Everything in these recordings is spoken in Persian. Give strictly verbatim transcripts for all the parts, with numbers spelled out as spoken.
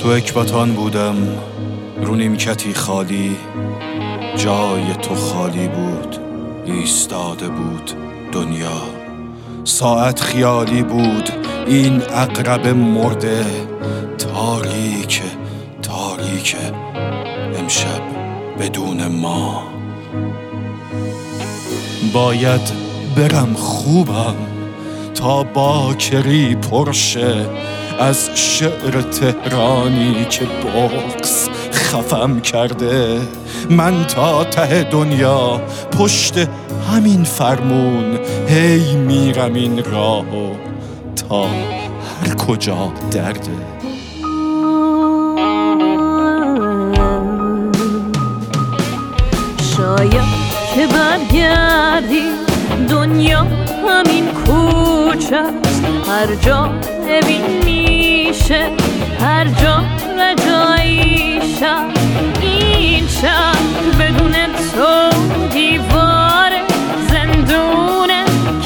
تو اکباتان بودم رو نیمکتی خالی، جای تو خالی بود، ایستاده بود دنیا. ساعت خیالی بود، این عقرب مرده، تاریک تاریک امشب بدون ما. باید برم خوبم تا باکری پرشه از شعر تهرانی که بغض خفم کرده. من تا ته دنیا پشت همین فرمون هی میرم این راهو تا هر کجا درده. شاید که برگردی دنیا همین کوچه است، هر جا ببین میشه، هر جا رجاییشه. این شهر بدون تو دیوار زندونه،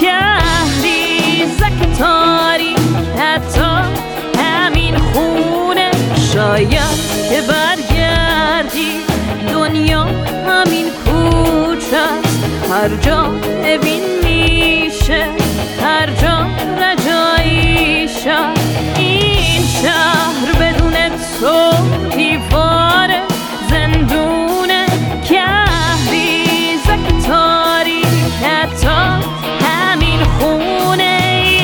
کهریزک تاریک حتی همین خونه. شاید که برگردی دنیا همین کوچه است، هر جا ببین میشه، هر جا رجاییشه. این شهر بدون تو دیوار زندونه، کهریزک تاریک حتی همین خونه.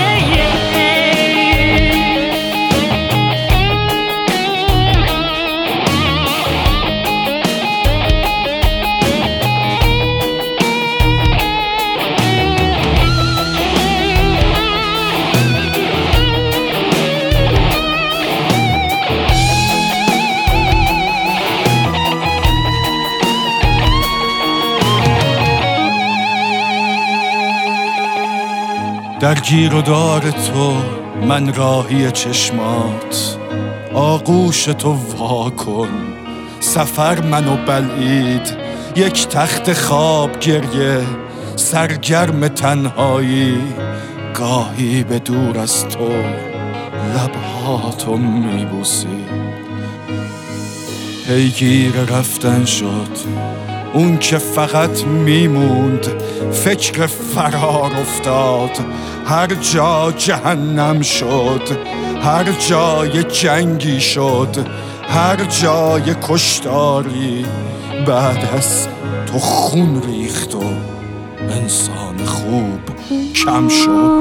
در گیر و دار تو من راهی چشمات، آغوش تو وا کن سفر منو بلعید. یک تخت خواب گریه سرگرم تنهایی، گاهی به دور از تو لبهاتو میبوسی. پیگیر رفتن شد اون که فقط میموند، فکر فرار افتاد، هر جا جهنم شد، هر جای جنگی شد، هر جای کشتاری بعد از تو خون ریخت و انسان خوب کم شد.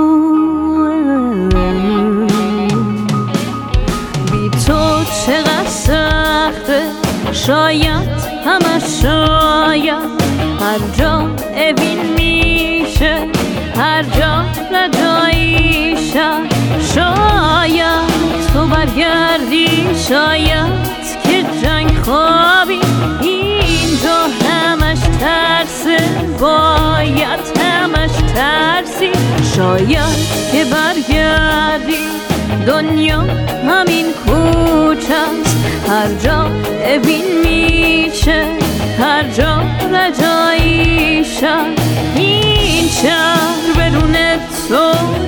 بی تو چقدر سخته، شاید همه شاید هر جا اوین میشه، هر جا رجاییشه. شاید تو برگردی، شاید که جنگ خوابی، اینجا همش ترسه، باید همش ترسی. شاید که برگردی دنیا همین کوچه است، هر جا اوین میشه، هر جا رجاییشه. این شهر بدون تو